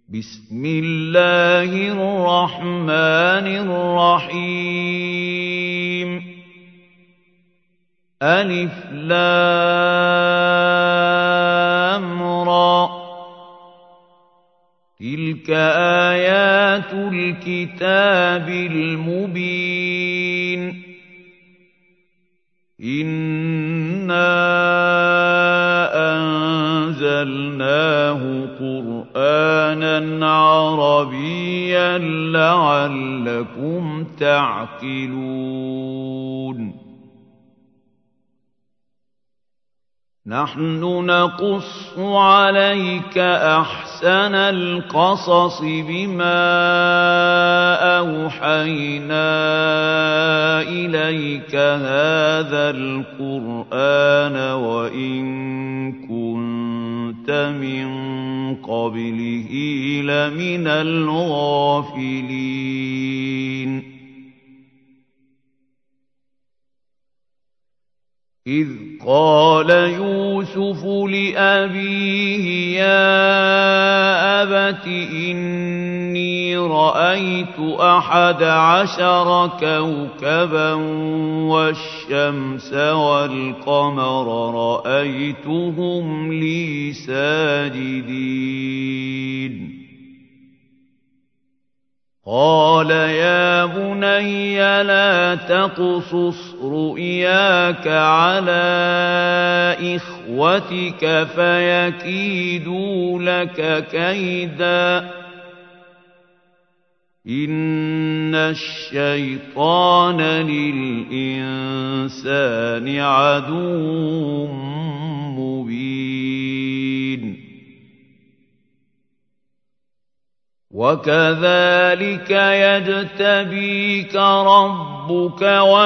بسم الله الرحمن الرحيم ألف لام را تلك آيات الكتاب المبين إنا أنزلناه قرآنا عربيا لعلكم تعقلون نحن نقص عليك أحسن القصص بما أوحينا إليك هذا القرآن وإن كنت من قبله لمن الغافلين إذ قال يوسف لأبيه يا أبت إني رأيت 11 كوكبا والشمس والقمر رأيتهم لي ساجدين قال يا بني لا تقصص رؤياك على إخوتك فيكيدوا لك كيدا إن الشيطان للإنسان عدو مبين وكذلك يجتبيك ربك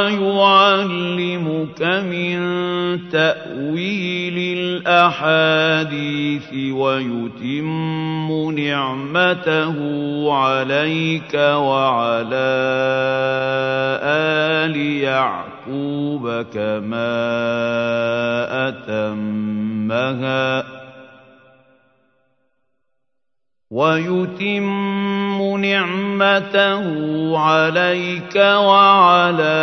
ويعلمك من تأويل الأحاديث ويتم نعمته عليك وعلى آل يعقوب كما أتمها ويتم نعمته عليك وعلى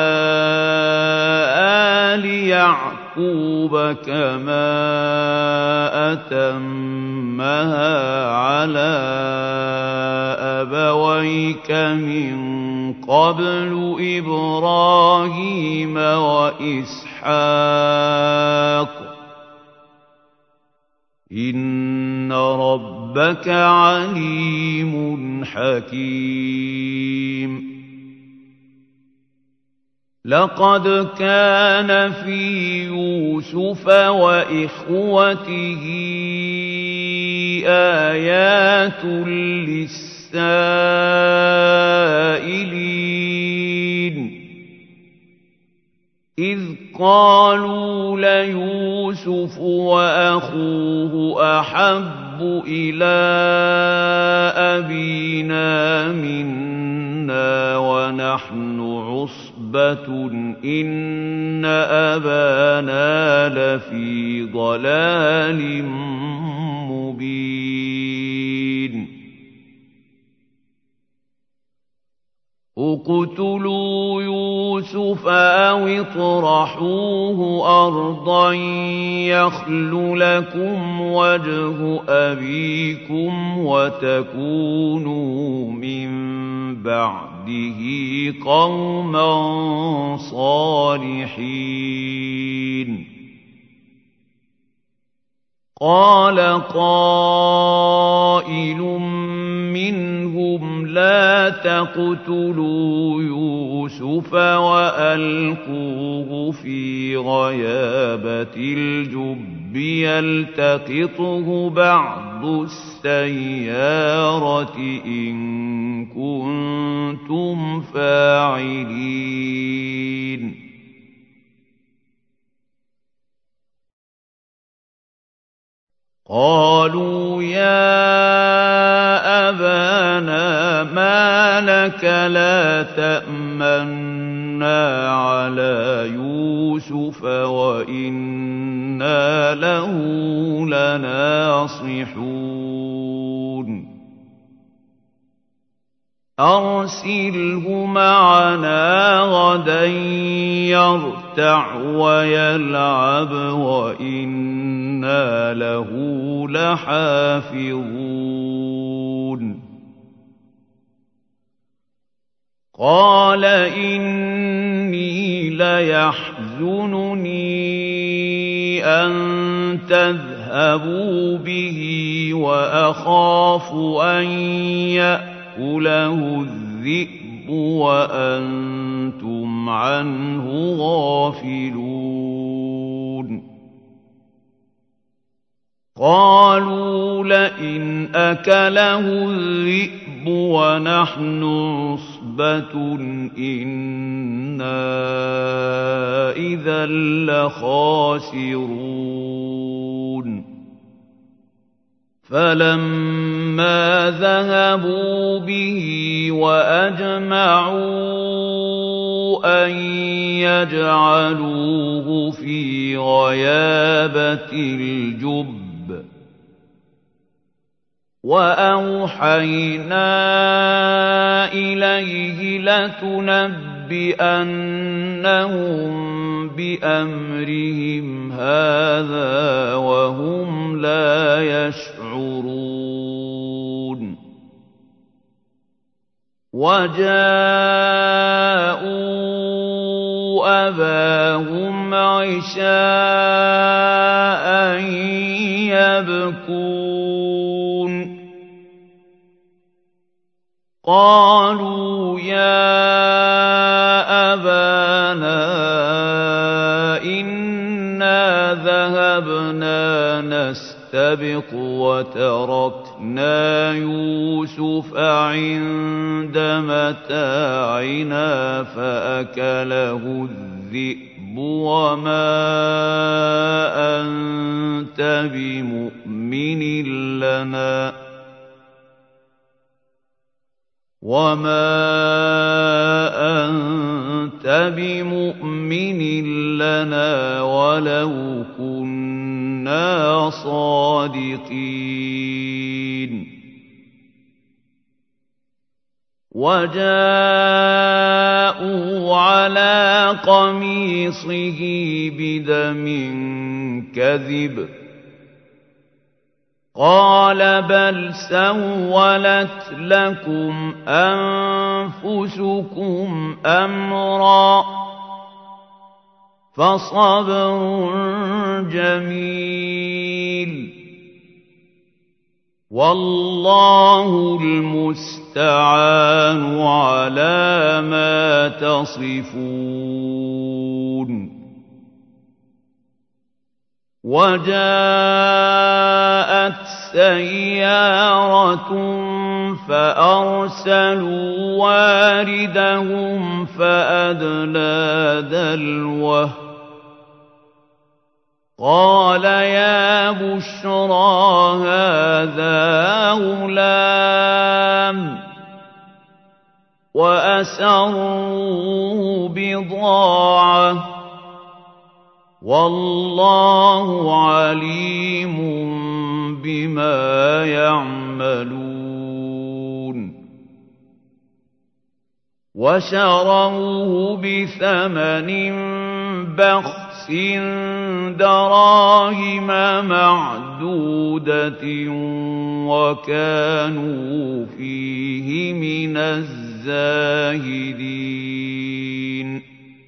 آل يعقوب كما أتمها على أبويك من قبل إبراهيم وإسحاق إن ربك عليم حكيم لقد كان في يوسف وإخوته آيات للسائلين إذ قالوا ليوسف وأخوه أحب إلى أبينا منا ونحن عصبة إن أبانا لفي ضلال مبين اقتلوا يوسف أو اطرحوه أرضا يخل لكم وجه أبيكم وتكونوا من بعده قوما صالحين قال قائل منهم لا تقتلوا يوسف وألقوه في غيابة الجب يلتقطه بعض السيارة إن كنتم فاعلين قالوا يا أبانا ما لك لا تأمنا على يوسف وإنا وإنا له لناصحون أرسله معنا غدا يرتع ويلعب وإنا له لحافظون قال إني ليحزنني أن تذهبوا به وأخاف أن يأكله الذئب وأنتم عنه غافلون قالوا لئن أكله الذئب ونحن عصبة إنا إذا لخاسرون فلما ذهبوا به وأجمعوا أن يجعلوه في غيابة الجب وأوحينا إليه لتنبئنهم بأمرهم هذا وهم لا يشعرون وجاءوا أباهم عشاء يبكون قالوا يا أبانا إنا ذهبنا نستبق وتركنا يوسف عند متاعنا فأكله الذئب أنت بمؤمن لنا ولو كنا صادقين وجاءوا على قميصه بدم كذب قال بل سولت لكم أنفسكم أمرا فصبر جميل والله المستعان على ما تصفون وجاءت سيارة فأرسلوا واردهم فأدلى دلوه قال يا بشرى هذا غلام وأسروا بضاعة والله عليم بما يعملون وشروه بثمن بخس دراهم معدودة وكانوا فيه من الزاهدين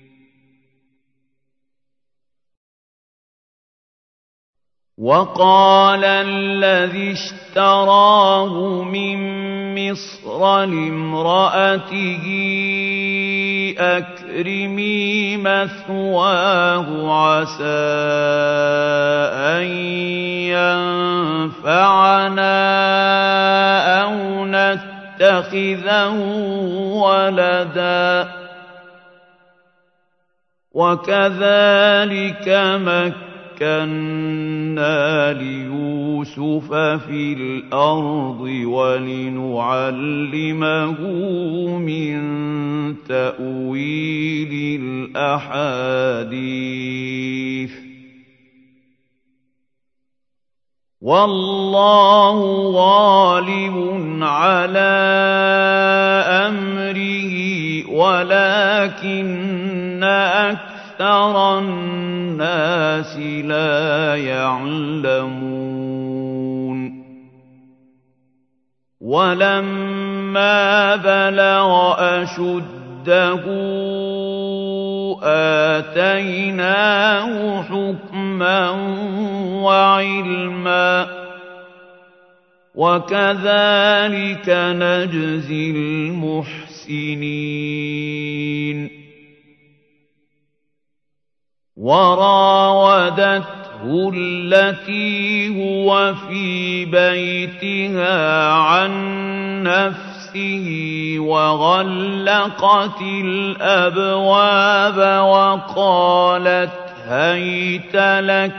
وقال الذي اشتراه من مصر لامرأته أكرمي مثواه عسى أن ينفعنا أو نتخذه ولدا وكذلك مكنا ليوسف في الأرض ولنعلمه من تأويل الأحاديث والله غالب على ولكن أكثر الناس لا يعلمون ولما بلغ أشده آتيناه حكما وعلما وكذلك نجزي المحسنين وراودته التي هو في بيتها عن نفسه وغلقت الأبواب وقالت هيت لك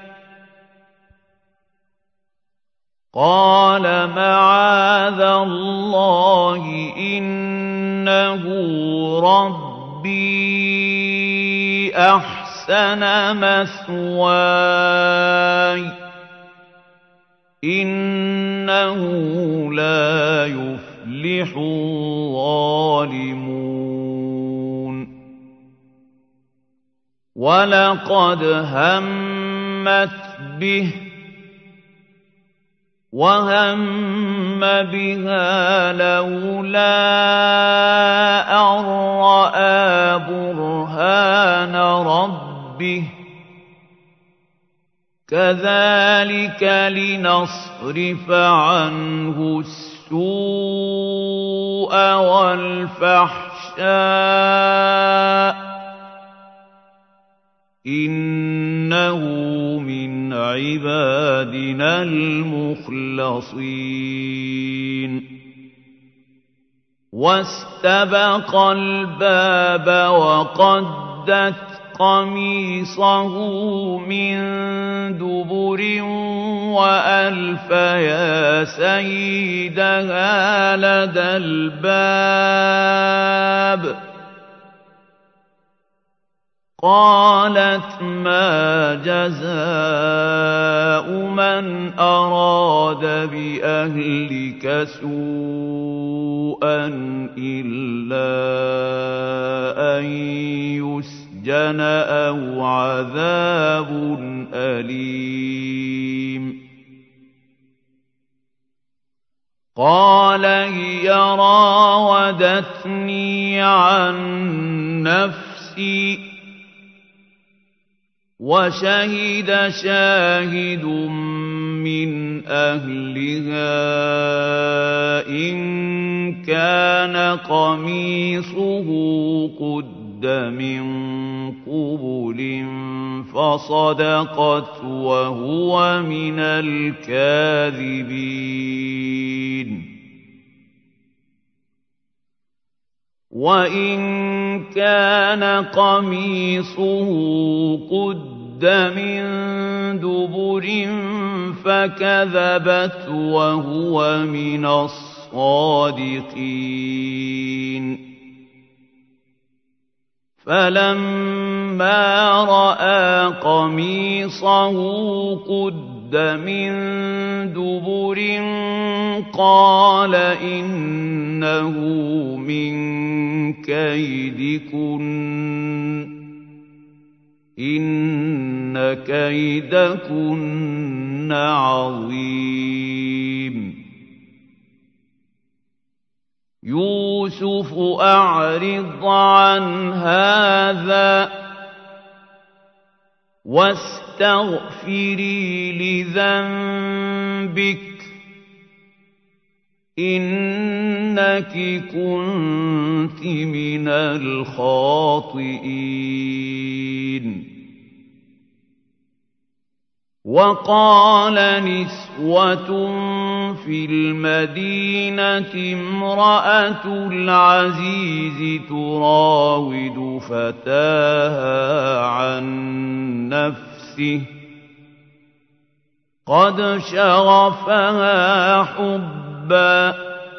قال معاذ الله إنه ربي أحسن مثواي إنه لا يفلح الظالمون ولقد همت به وهم بها لولا أن رأى برهان ربه كذلك لنصرف عنه السوء والفحشاء إنه من عبادنا المخلصين واستبق الباب وقدت قميصه من دبر وألف يا سيدها لدى الباب قالت ما جزاء من أراد بأهلك سوءا إلا أن يسجن أو عذاب أليم قال هي راودتني عن نفسي وشهد شاهد من أهلها إن كان قميصه قد من قبل فصدقت وهو من الكاذبين وإن كان قميصه قد من دبر فكذبت وهو من الصادقين فلما رأى قميصه قد من دبر قال إنه من كيدكن إن كيدكن عظيم يوسف أعرض عن هذا واستغفري لذنبك إنك كنت من الخاطئين وقال نسوة في المدينة امرأة العزيز تراود فتاها عن نفسه قد شغفها حبا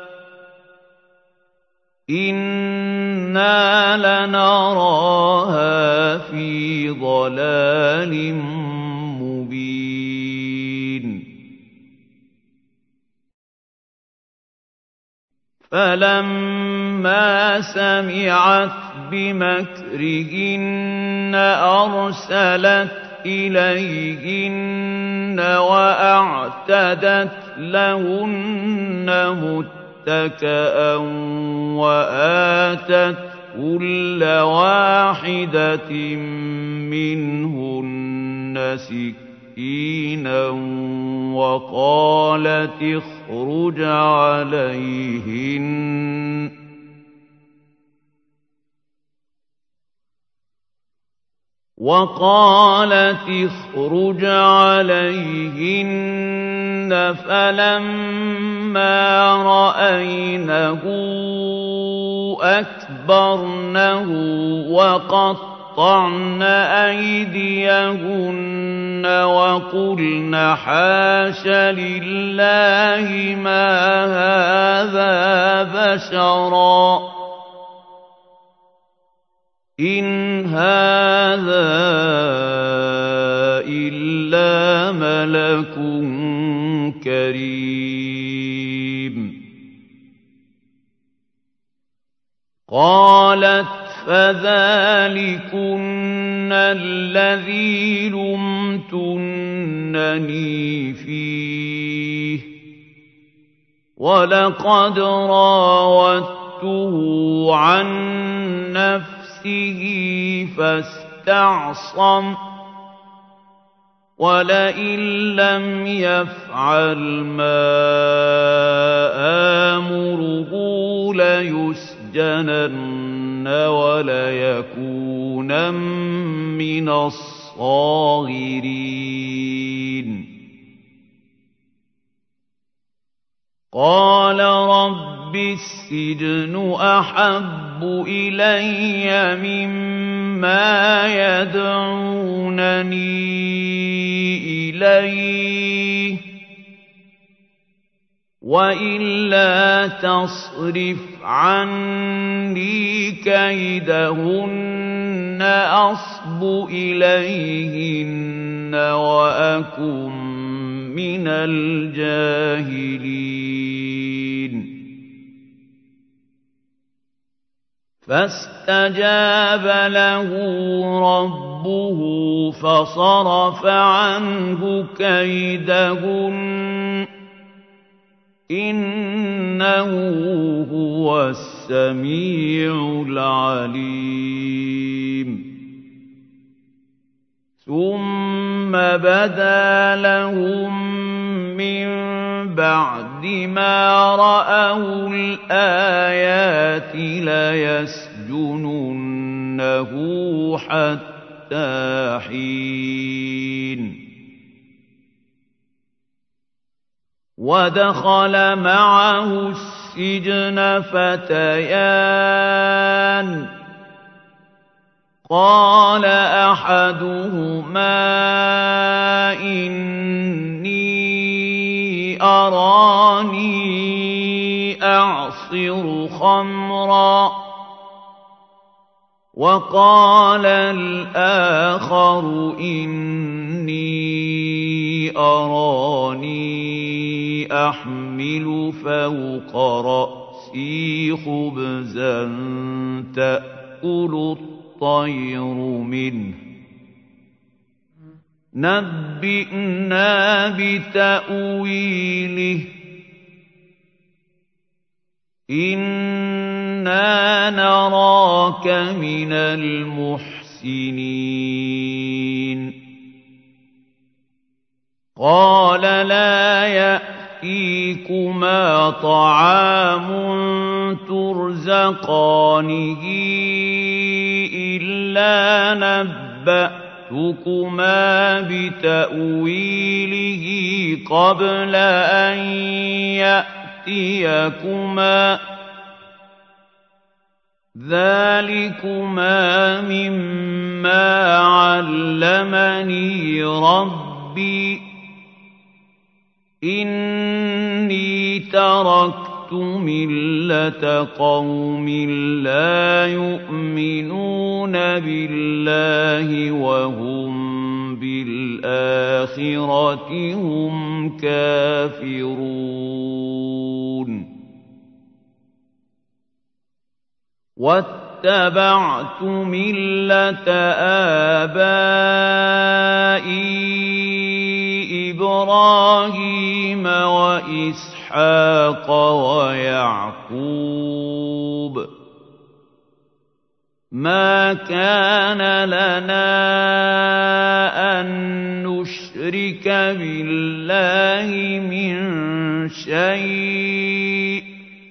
إنا لنراها في ضلال مبين فَلَمَّا سَمِعَتْ بِمَكْرِهِنَّ أَرْسَلَتْ إِلَيْهِنَّ وَأَعْتَدَتْ لَهُنَّ مُتَّكَأً وَآتَتْ كُلَّ واحدة منهن سكينا وقالت اخرج عليهن فلما رأينه أكبرنه وقطعن أيديهن وقلن حاش لله ما هذا بشرا إن هذا إلا ملك كريم قالت فذلكن الذي لمتنني فيه ولقد راودته عن نفسه فاستعصم ولئن لم يفعل ما آمره ليسجنن وليكونن من الصاغرين قال رب السجن أحب إلي مما يدعونني إليه وإلا تصرف عني كيدهن أصب إليهن وأكن من الجاهلين فاستجاب له ربه فصرف عنه كيدهن إنه هو السميع العليم ثم بدا لهم من بعد ما رأوا الآيات ليسجننه حتى حين ودخل معه السجن فتيان قال أحدهما إني أراني أعصر خمرا وقال الآخر إني أراني أحمل فوق رأسي خبزا تأكل الطير منه نبئنا بتأويله إنا نراك من المحسنين قال لا يأتيكما طعام ترزقانه إلا نبأتكما بتأويله قبل أن يأتيكما ذلكما مما علمني ربي إني تركت ملة قوم لا يؤمنون بالله وهم بالآخرة هم كافرون واتبعت ملة آبائي إبراهيم وإسحاق ويعقوب ما كان لنا أن نشرك بالله من شيء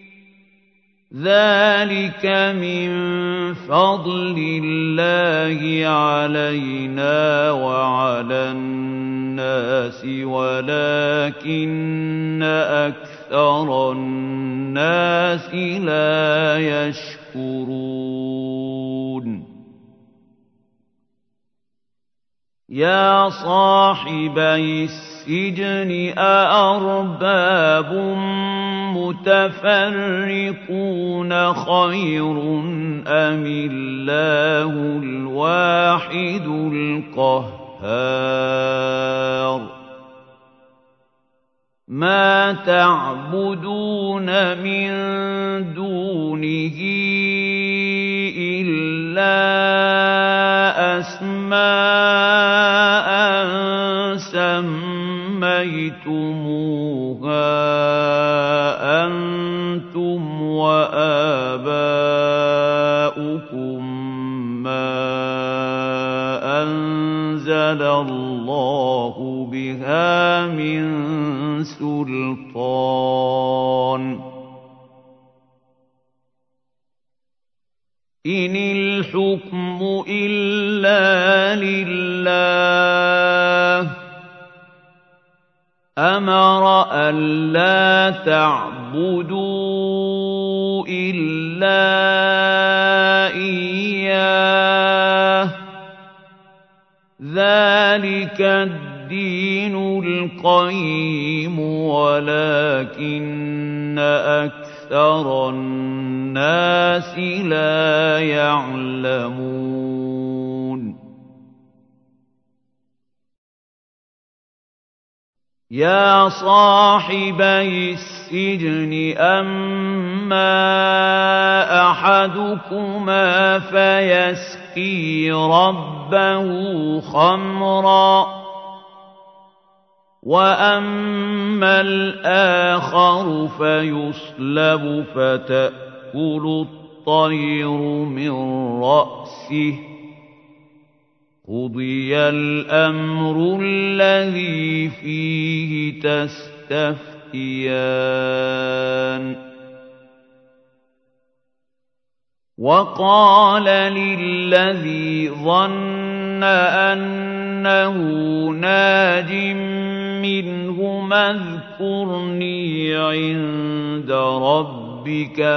ذلك من فضل الله علينا وعلى الناس ولكن أكثر الناس لا يشكرون يا صاحبي السجن أأرباب متفرقون خير أم الله الواحد القهار ما تعبدون من دونه إلا أسماء سميتموها أنتم وآباؤكم ما أنزل الله بها من سلطان إن الحكم إلا لله أمر ألا تعبدوا إلا إياه ذلك الدين القيم ولكن أكثر الناس لا يعلمون يا صاحبي السجن أما أحدكما فيسقي ربه خمرا وأما الآخر فيصلب فتأكل الطير من رأسه قضي الأمر الذي فيه تستفتيان وقال للذي ظن أنه ناج منهما اذكرني عند ربك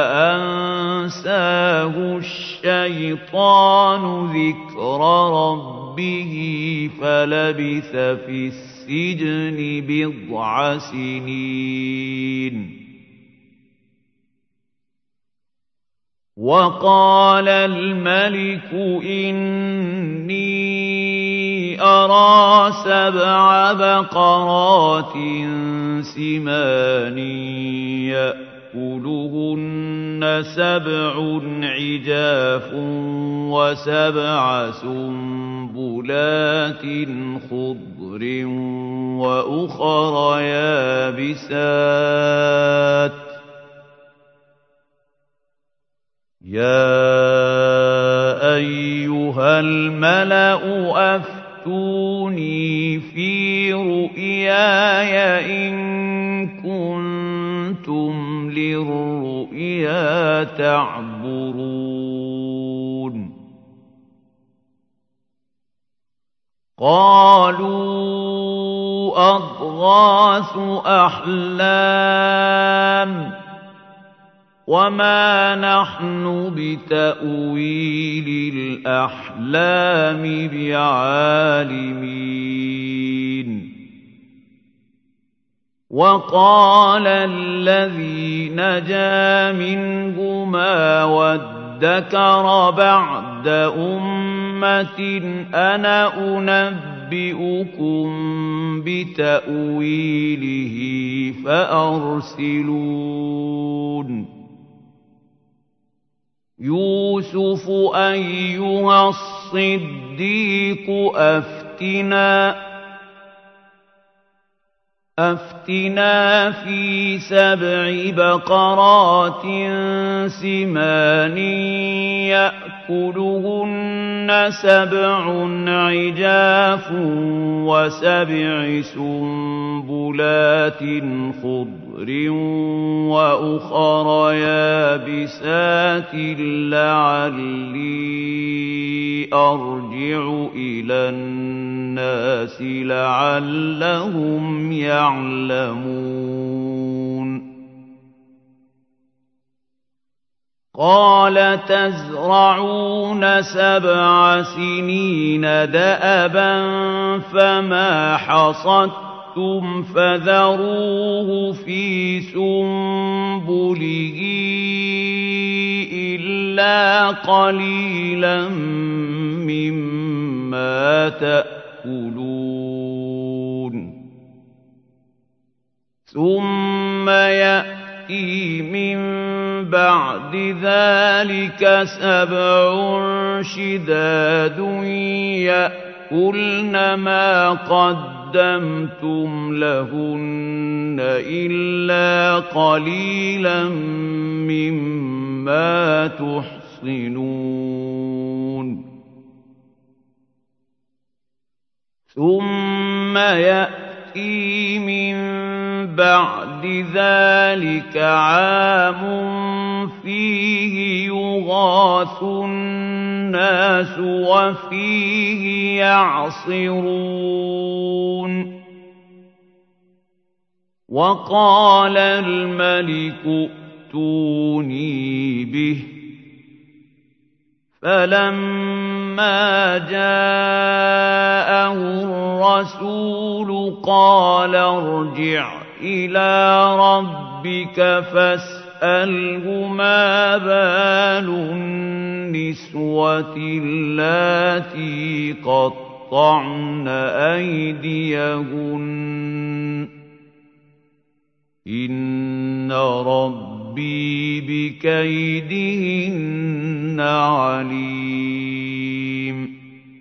فأنساه الشيطان ذكر ربه فلبث في السجن بضع سنين وقال الملك إني أرى 7 بقرات سمان يأكلهن 7 عجاف و7 سنبلات خضر وأخر يابسات يا أيها الملأ أفتوني في رؤياي إن كنتم للرؤيا تعبرون قالوا أضغاث أحلام وما نحن بتأويل الأحلام بعالمين وقال الذي نجا منهما وادكر بعد أمة أنا أنبئكم بتأويله فأرسلون يوسف أيها الصديق أفتنا في 7 بقرات سمان يأكلهن 7 عجاف و7 سنبلات خضر وأخر يابسات لعلي أرجع إلى الناس لعلهم يعلمون قال تزرعون 7 سنين دأبا فما حصدتم فذروه في سنبله إلا قليلا مما تأكلون ثم يأتي من بعد ذلك 7 شداد يأكلن ما قدمتم لهن إلا قليلا مما تحصنون ثم يأتي من بعد ذلك عام فيه يغاث الناس وفيه يعصرون وقال الملك ائتوني به فلما جاءه الرسول قال ارجع إلى ربك فاسأله ما بال النسوة اللاتي قطعن أيديهن إن ربي بكيدهن عليم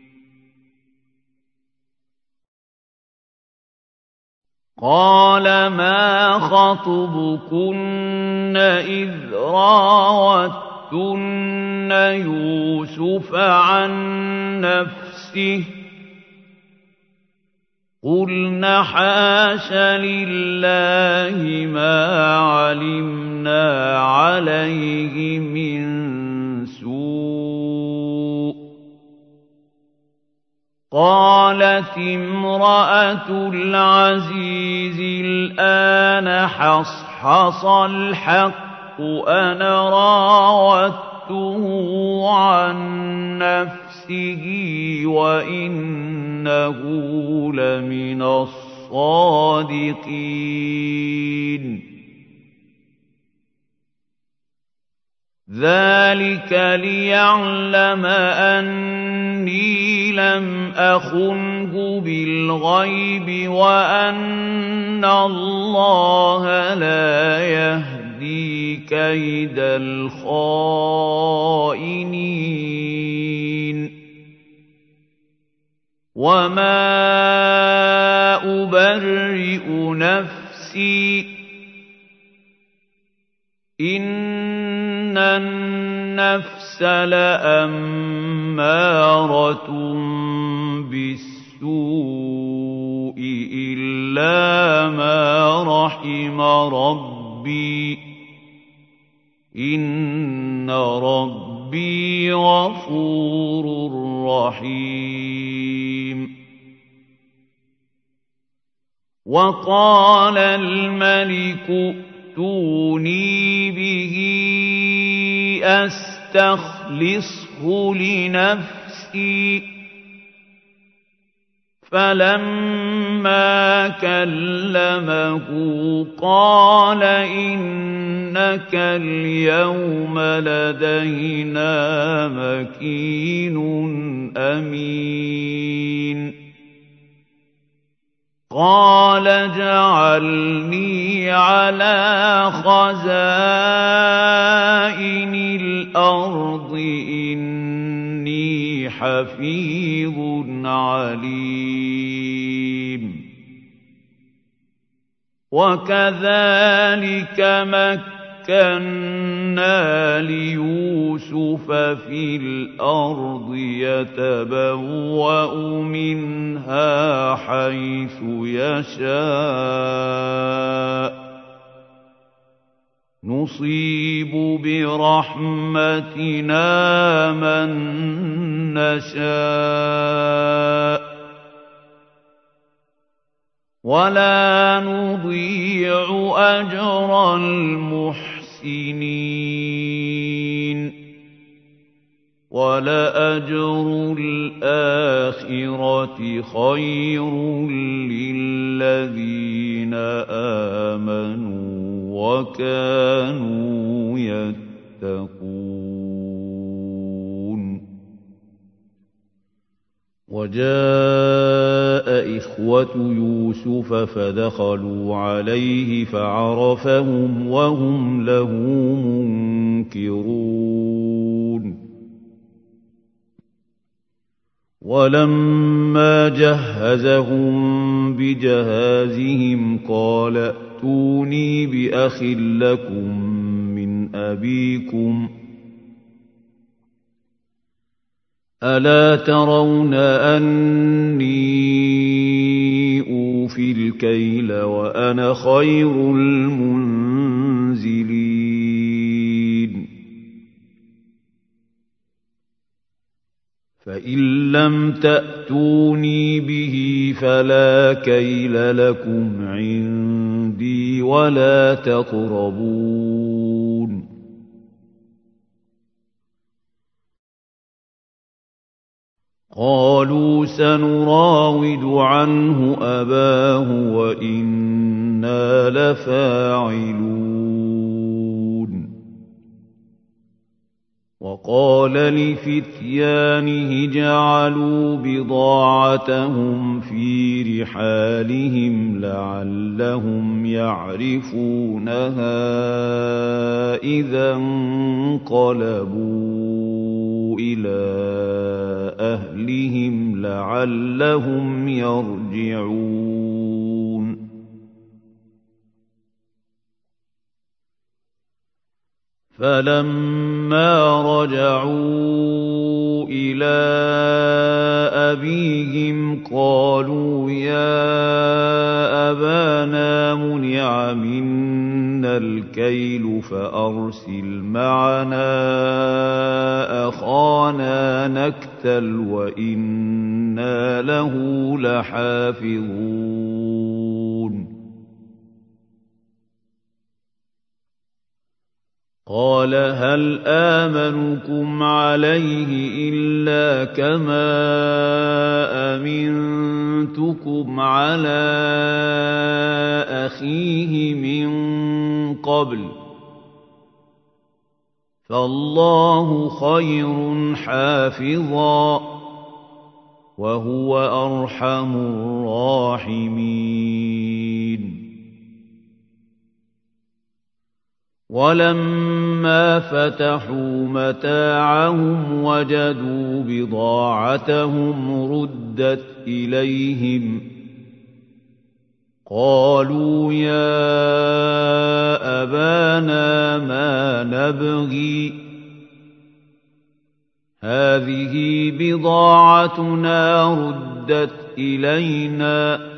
قال ما خطبكن إذ راوتن يوسف عن نفسه قلنا حاش لله ما علمنا عليه من سوء قالت امرأة العزيز الآن حصحص الحق أنا راودته عن نفسه وإنه لمن الصادقين ذلك ليعلم أني لم أخنه بالغيب وأن الله لا يهدي كيد الخائنين وما أبرئ نفسي إن النفس لأمارة بالسوء إلا ما رحم ربي إن ربي غفور رحيم وقال الملك ائتوني به أستخلصه لنفسي فلما كلمه قال إنك اليوم لدينا مكين أمين قال اجعلني على خزائن خَزَائِنِ الْأَرْضِ إِنِّي حَفِيظٌ عَلِيمٌ وَكَذَلِكَ مَكَّنَّا لِيُوسُفَ فِي الْأَرْضِ يَتَبَوَّأُ مِنْهَا حَيْثُ يَشَاءُ نُصِيبُ بِرَحْمَتِنَا مَن نَّشَاءُ وَلَا نُضِيعُ أَجْرَ الْمُحْسِنِينَ وَلَأَجْرُ الْآخِرَةِ خَيْرٌ لِّلَّذِينَ آمَنُوا وَكَانُوا يَتَّقُونَ وَجَاءَ إِخْوَةُ يُوسُفَ فَدَخَلُوا عَلَيْهِ فَعَرَفَهُمْ وَهُمْ لَهُ مُنكِرُونَ وَلَمَّا جَهَّزَهُم بِجَهَازِهِمْ قَالَ ائْتُونِي بِأَخٍ لَّكُم مِّنْ أَبِيكُمْ أَلَا تَرَوْنَ أَنِّي أُوفِي الْكَيْلَ وَأَنَا خَيْرُ الْمُنزِلِينَ فَإِن لَّمْ تَأْتُونِي بِهِ فَلَا كَيْلَ لَكُمْ عِندِي وَلَا تَقْرَبُونِ قَالُوا سَنُرَاوِدُ عَنْهُ أَبَاهُ وَإِنَّا لَفَاعِلُونَ وَقَالَ لِفِتْيَانِهِ اجْعَلُوا بِضَاعَتَهُمْ فِي رِحَالِهِمْ لَعَلَّهُمْ يَعْرِفُونَهَا إِذَا انقَلَبُوا إِلَىٰ أَهْلِهِمْ لَعَلَّهُمْ يَرْجِعُونَ فَلَمَّا رَجَعُوا إِلَىٰ أَبِيهِمْ قَالُوا يَا أَبَانَا مُنِعَ مِنَّا الْكَيْلُ فَأَرْسِلْ مَعَنَا أَخَانَا نَكْتَلْ وَإِنَّا لَهُ لَحَافِظُونَ قَالَ هَلْ آمَنُكُمْ عَلَيْهِ إِلَّا كَمَا أَمِنتُكُمْ عَلَىٰ أَخِيهِ مِن قَبْلُ ۖ فَاللَّهُ خَيْرٌ حَافِظًا ۖ وَهُوَ أَرْحَمُ الرَّاحِمِينَ وَلَمَّا فَتَحُوا مَتَاعَهُمْ وَجَدُوا بِضَاعَتَهُمْ رُدَّتْ إِلَيْهِمْ قَالُوا يَا أَبَانَا مَا نَبْغِي هَٰذِهِ بِضَاعَتُنَا رُدَّتْ إِلَيْنَا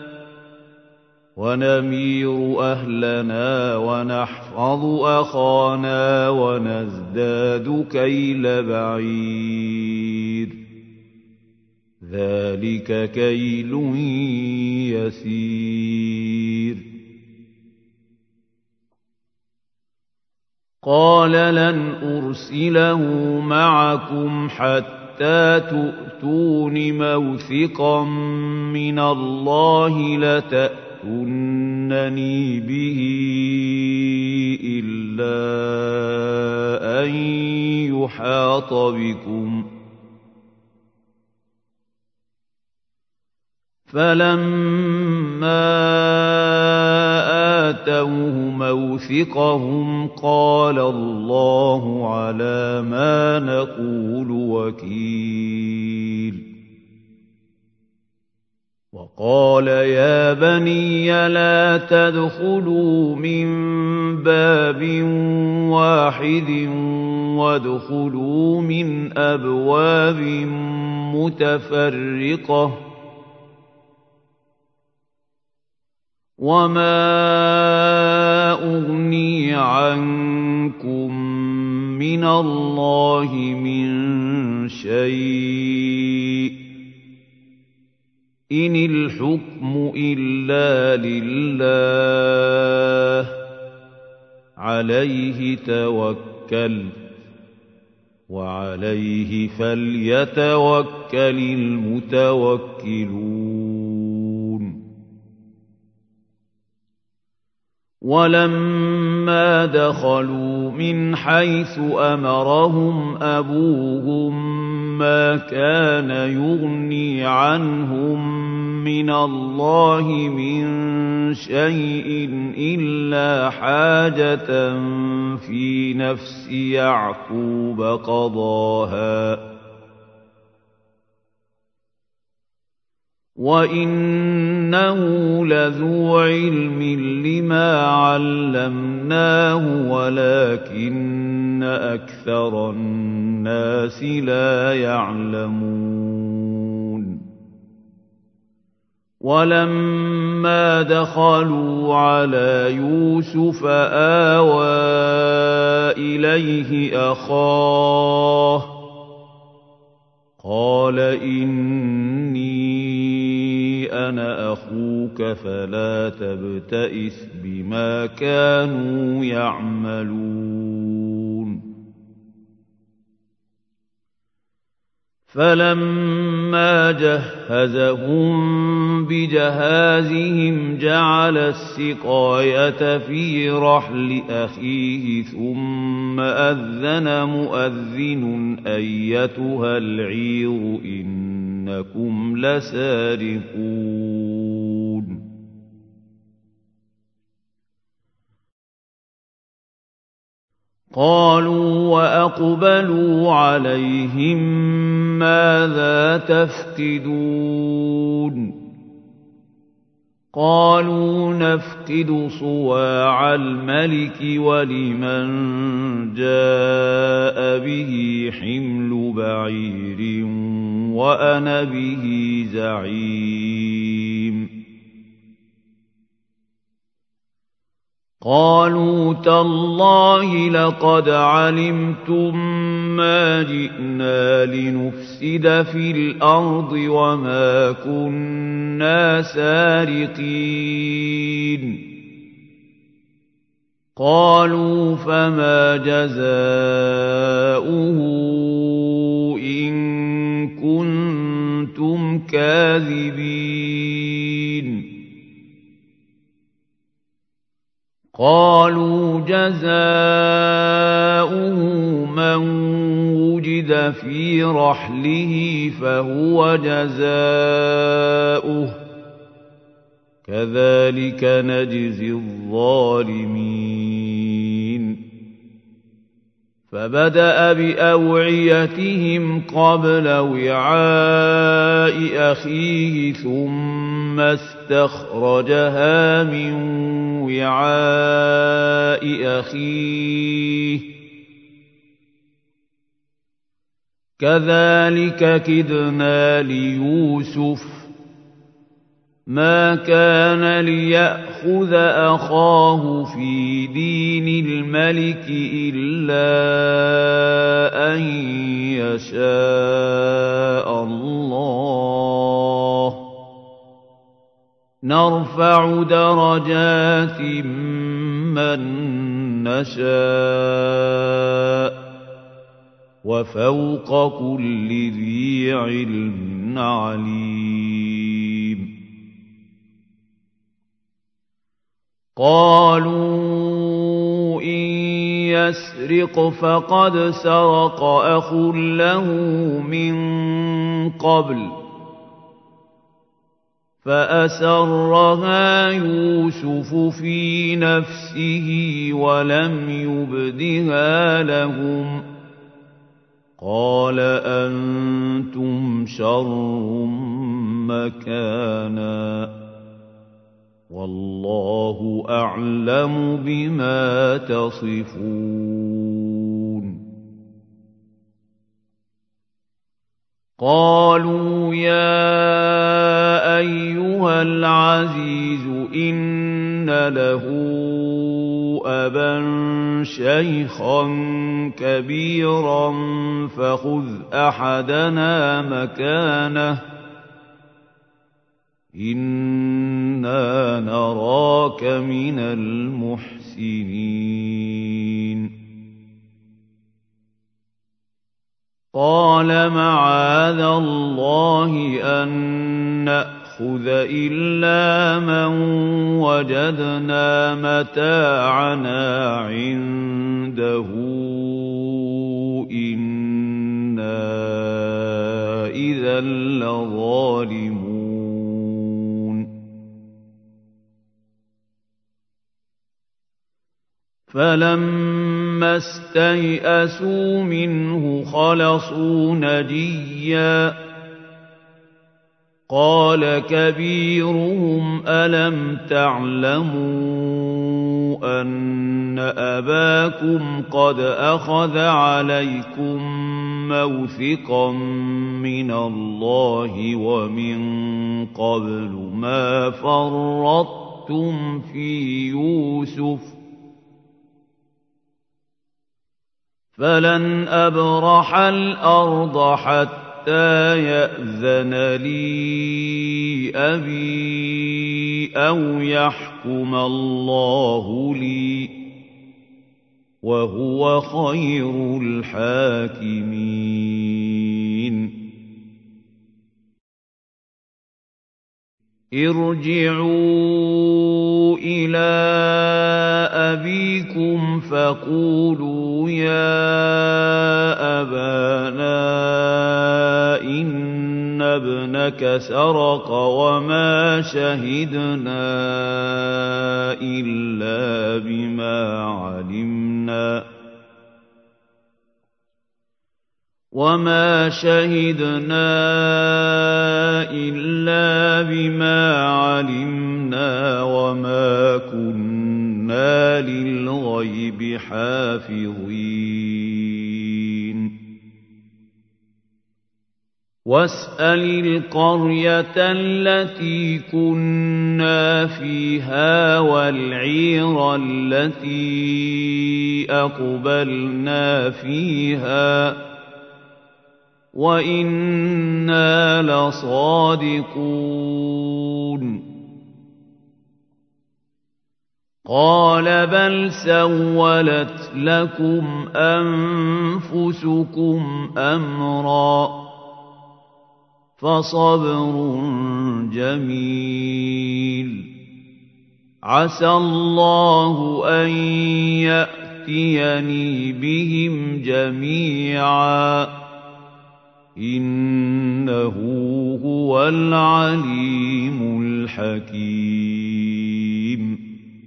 وَنَمِيرُ أَهْلَنَا وَنَحْفَظُ أَخَانَا وَنَزْدَادُ كَيْلَ بَعِيرٍ ۖ ذَٰلِكَ كَيْلٌ يَسِيرٌ قَالَ لَنْ أُرْسِلَهُ مَعَكُمْ حَتَّىٰ تُؤْتُونِ مَوْثِقًا مِّنَ اللَّهِ لَتَأْتُنَّنِي بِهِ إِلَّا أَن يُحَاطَ بِكُمْ ۖ فَلَمَّا وآتوه موثقهم قال الله على ما نقول وكيل وقال يا بني لا تدخلوا من باب واحد وادخلوا من أبواب متفرقة وما أغني عنكم من الله من شيء إن الحكم إلا لله عليه توكل وعليه فليتوكل المتوكلون ولما دخلوا من حيث أمرهم أبوهم ما كان يغني عنهم من الله من شيء إلا حاجة في نفس يعقوب قضاها وإنه لذو علم لما علمناه ولكن أكثر الناس لا يعلمون ولما دخلوا على يوسف آوى إليه أخاه قال إني أنا أخوك فلا تبتئس بما كانوا يعملون فلما جهزهم بجهازهم جعل السقاية في رحل أخيه ثم أذن مؤذن أيتها العير إنكم لسارقون قالوا وأقبلوا عليهم ماذا تفقدون قالوا نفقد صواع الملك ولمن جاء به حمل بعير وأنا به زعيم قالوا تالله لقد علمتم ما جئنا لنفسد في الأرض وما كنا سارقين قالوا فما جزاؤه إن كنتم كاذبين قالوا جزاؤه من وجد في رحله فهو جزاؤه كذلك نجزي الظالمين فبدأ بأوعيتهم قبل وعاء أخيه ثم استخرجها من وعاء أخيه كذلك كدنا ليوسف ما كان ليأخذ أخاه في دين الملك إلا أن يشاء الله نرفع درجات من نشاء وفوق كل ذي علم عليم قالوا إن يسرق فقد سرق أخ له من قبل فأسرها يوسف في نفسه ولم يبدها لهم قال أنتم شر مكانا والله أعلم بما تصفون قالوا يا أيها العزيز إن له أبا شيخا كبيرا فخذ أحدنا مكانه إنا نراك من المحسنين قال معاذ الله أن نأخذ إلا من وجدنا متاعنا عنده إنا إذا لظالمون فلما استيئسوا منه خلصوا نجيا قال كبيرهم ألم تعلموا أن أباكم قد أخذ عليكم موثقا من الله ومن قبل ما فرطتم في يوسف فلن أبرح الأرض حتى يأذن لي أبي أو يحكم الله لي وهو خير الحاكمين ارجعوا إلى أبيكم فقولوا يا أبانا إن ابنك سرق وما شهدنا إلا بما علمنا وما كنا للغيب حافظين واسأل القرية التي كنا فيها والعير التي أقبلنا فيها وإنا لصادقون قال بل سولت لكم أنفسكم أمرا فصبر جميل عسى الله أن يأتيني بهم جميعا إنه هو العليم الحكيم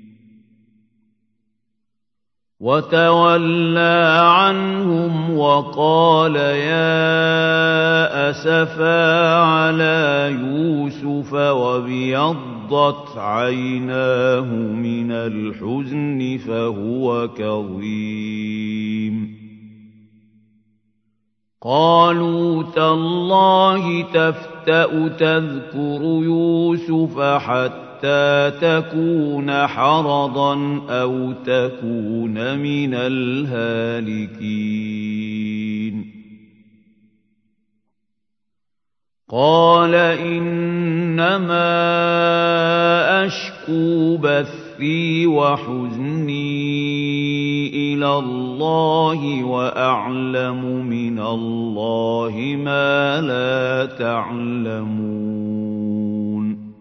وتولى عنهم وقال يا أسفا على يوسف وابيضت عيناه من الحزن فهو كظيم قالوا تالله تفتأ تذكر يوسف حتى تكون حرضا أو تكون من الهالكين قال إنما أشكو بثي وحزني إلى الله وأعلم من الله ما لا تعلمون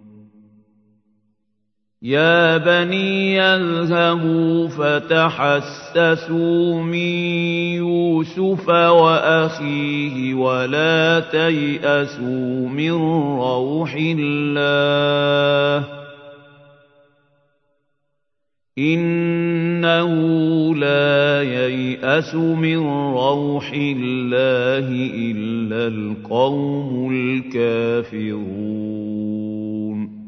يا بني اذهبوا فتحسسوا من بيوسف وأخيه ولا تيأسوا من روح الله إنه لا ييأس من روح الله إلا القوم الكافرون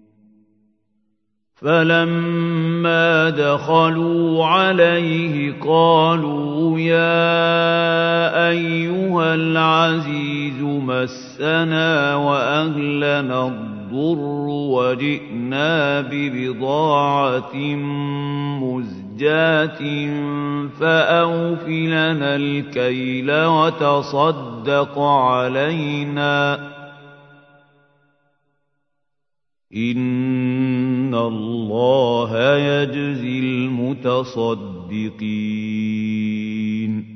فلما دخلوا عليه قالوا يا أيها العزيز مسنا وأهلنا الضر وجئنا ببضاعة مزجاة فأوف لنا الكيل وتصدق علينا إن الله يجزي المتصدقين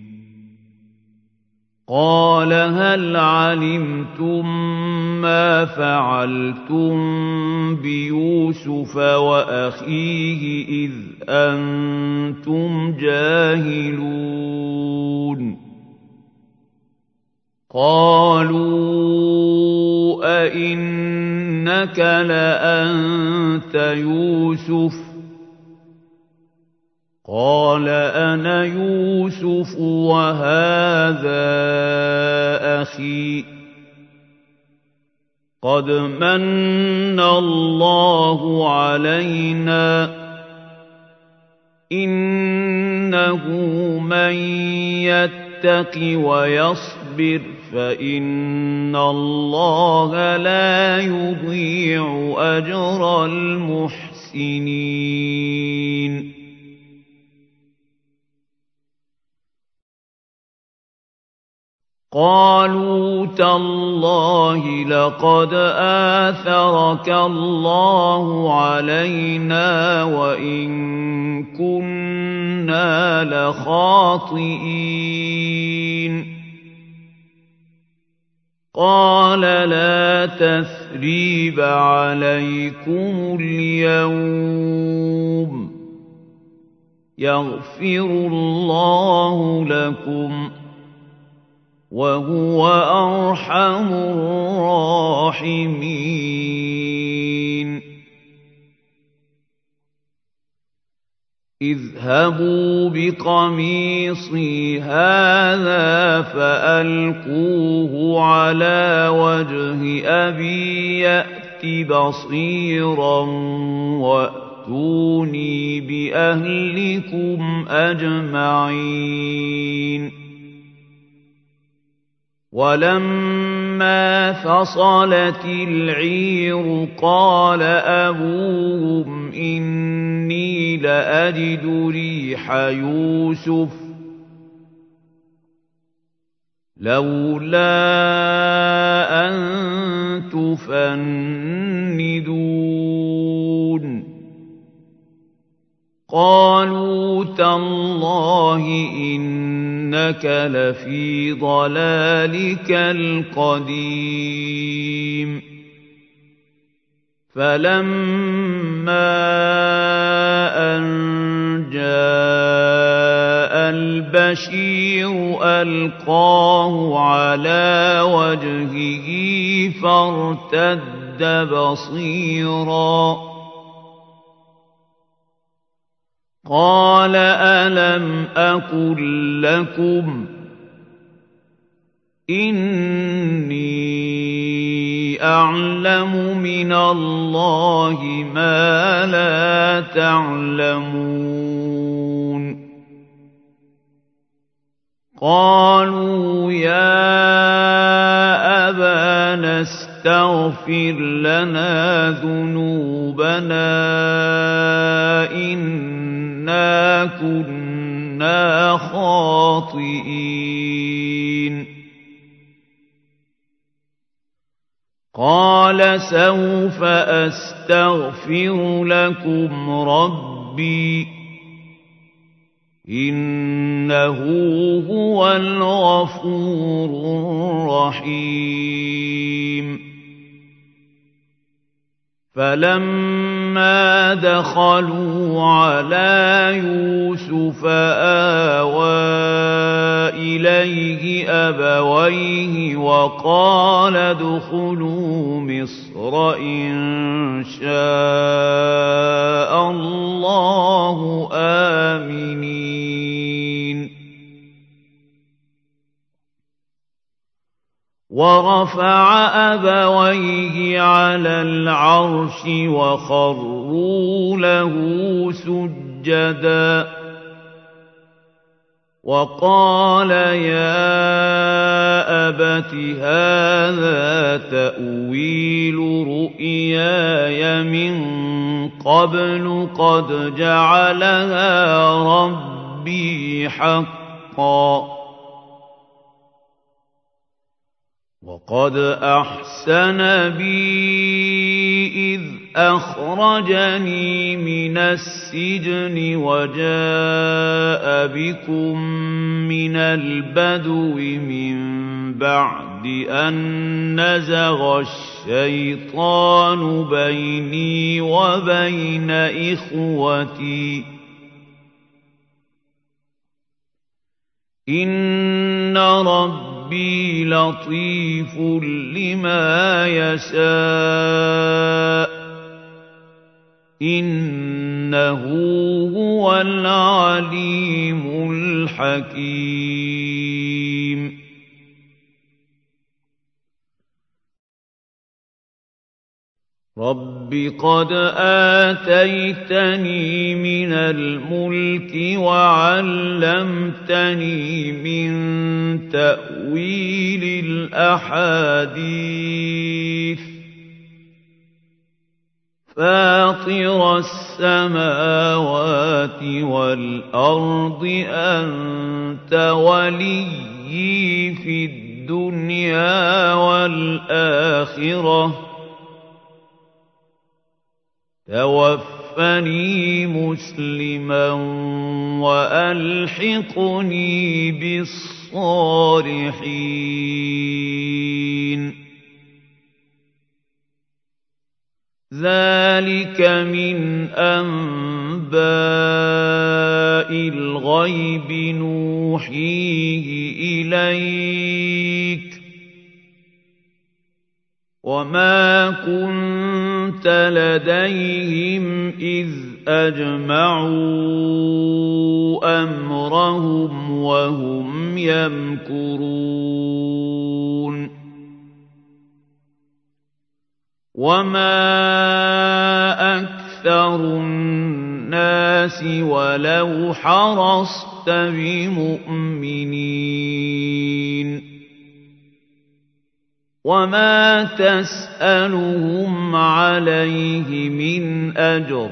قال هل علمتم ما فعلتم بيوسف وأخيه إذ أنتم جاهلون قالوا أئنك لأنت يوسف قال أنا يوسف وهذا أخي قد من الله علينا إنه من يتق ويصبر فإن الله لا يضيع أجر المحسنين قالوا تالله لقد آثرك الله علينا وإن كنا لخاطئين قال لا تثريب عليكم اليوم يغفر الله لكم وهو أرحم الراحمين اذهبوا بقميصي هذا فألقوه على وجه أبي يأت بصيرا وأتوني بأهلكم أجمعين ولما فصلت العير قال أبوهم إني لأجد ريح يوسف لولا أن تفندون قالوا تالله إنك لفي ضلالك القديم فلما أن جاء البشير ألقاه على وجهه فارتد بصيراً قال ألم أقل لكم إني أعلم من الله ما لا تعلمون قالوا يا أبانا استغفر لنا ذنوبنا إنا كنا خاطئين قال سوف أستغفر لكم ربي إنه هو الغفور الرحيم فلما دخلوا على يوسف آوى إليه أبويه وقال ادخلوا مصر إن شاء الله آمنين ورفع أبويه على العرش وخروا له سجدا وقال يا أبت هذا تأويل رؤياي من قبل قد جعلها ربي حقا وقد أحسن بي إذ أخرجني من السجن وجاء بكم من البدو من بعد أن نزغ الشيطان بيني وبين إخوتي إن ربي لطيف لما يشاء إنه هو العليم الحكيم رب قد آتيتني من الملك وعلمتني من تأويل الأحاديث فاطر السماوات والأرض أنت وليي في الدنيا والآخرة توفني مسلما وألحقني بالصالحين ذلك من أنباء الغيب نوحيه إليك وما كنت لديهم إذ أجمعوا أمرهم وهم يمكرون وما أكثر الناس ولو حرصت بمؤمنين وما تسألهم عليه من أجر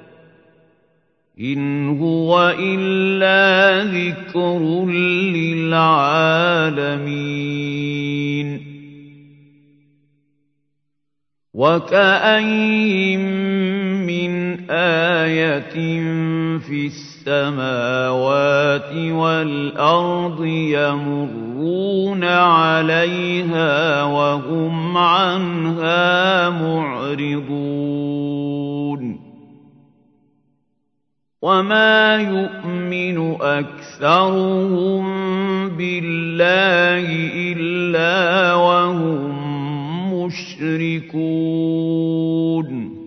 إن هو إلا ذكر للعالمين وكأين من آية في السماوات والأرض يمرون عليها وهم عنها معرضون وما يؤمن أكثرهم بالله إلا وهم مشركون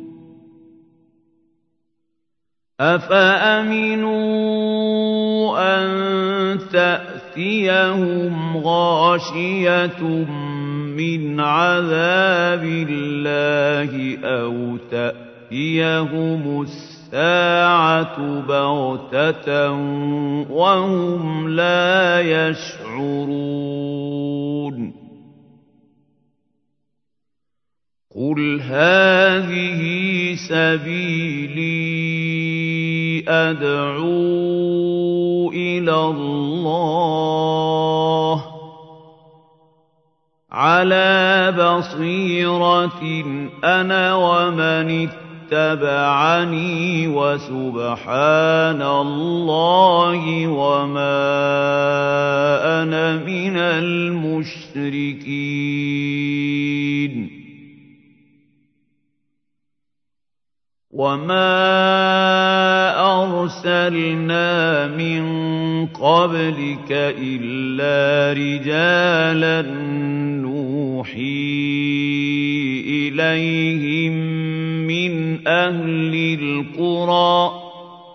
أفأمنوا أن تأتيهم غاشية من عذاب الله أو تأتيهم الساعة بغتة وهم لا يشعرون قل هذه سبيلي أدعو إلى الله على بصيرة أنا ومن اتبعني وسبحان الله وما أنا من المشركين وما أَرْسَلْنَا مِن قَبْلِكَ إِلَّا رِجَالًا نُّوحِي إِلَيْهِم مِّنْ أَهْلِ الْقُرَىٰ ۗ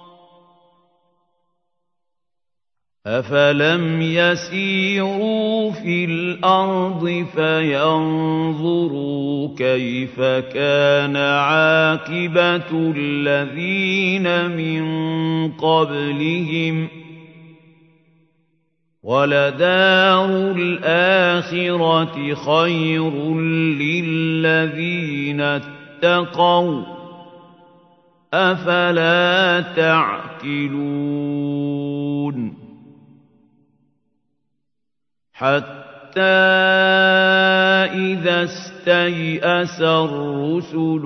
أَفَلَمْ يَسِيرُوا فِي الْأَرْضِ فَيَنظُرُوا كَيْفَ كَانَ عَاقِبَةُ الَّذِينَ مِن قَبْلِهِمْ ۚ وَلَدَارُ الْآخِرَةِ خَيْرٌ لِّلَّذِينَ اتَّقَوْا ۗ أَفَلَا تَعْقِلُونَ حَتَّىٰ إِذَا اسْتَيْأَسَ الرُّسُلُ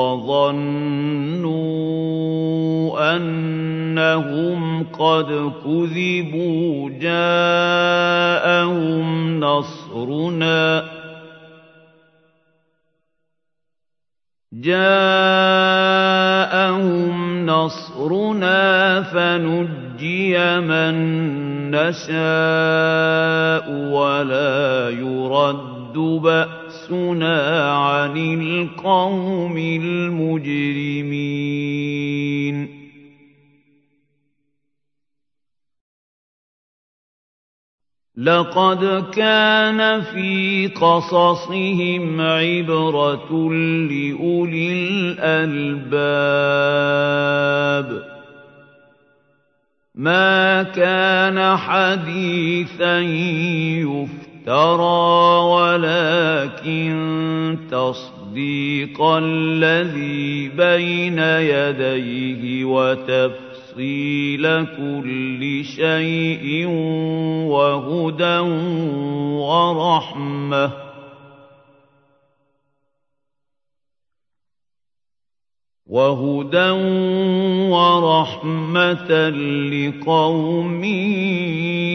وَظَنُّوا أَنَّهُمْ قَدْ كُذِبُوا جَاءَهُمْ نَصْرُنَا فَنُجِّيَ مَن نَّشَاءُ وَلَا يُرَدُّ بَأْسُنَا عَنِ الْقَوْمِ الْمُجْرِمِينَ لَقَدْ كَانَ فِي قَصَصِهِمْ عِبْرَةٌ لِّأُولِي الْأَلْبَابِ مَا كَانَ حَدِيثًا يُفْتَرَىٰ وَلَٰكِن تَصْدِيقَ الَّذِي بَيْنَ يَدَيْهِ وَتَفْصِيلَ كُلِّ شَيْءٍ وَهُدًى وَرَحْمَةً لِّقَوْمٍ